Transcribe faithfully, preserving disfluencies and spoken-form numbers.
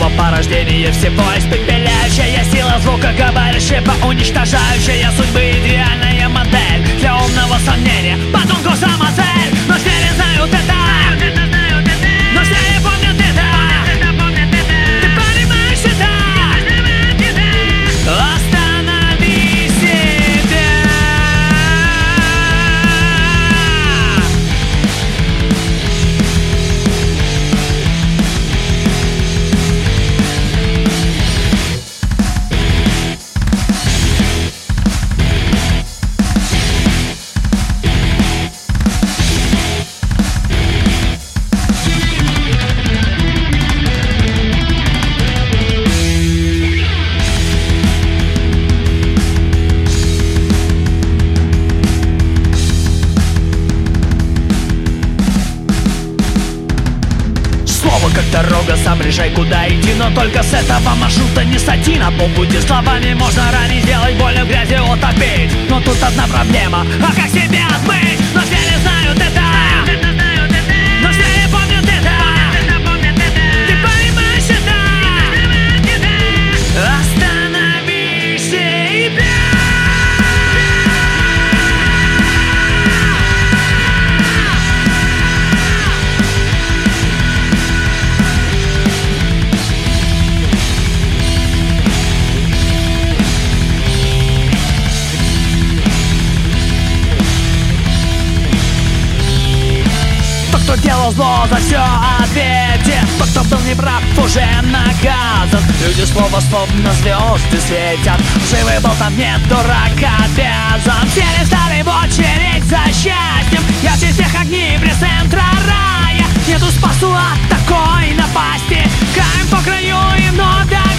слово порождение всего, испепеляющая сила звука, говорящая, уничтожающая судьбы, идеальная модель для умного сомнения. Подонку самоцель, но все не знают это, но все не помнят это. Ты понимаешь это? Останови себя. Как дорога, сам решай, куда идти, но только с этого маршрута не сойти на полпути. Словами можно ранить, сделать больно, в грязи утопить. Но тут одна проблема, а как себя отмыть? Но все не знают это, но все не помнят это. Ты понимаешь это? Останови себя. Кто делал зло, за все ответит. Тот, кто был неправ, уже наказан. Люди слова словно звезды светят. Живый болтовне дурак обязан. Все не стали в очередь за счастьем. Ярче всех огней близ центра рая. Нету спасу от такой напасти. Камень по краю и вновь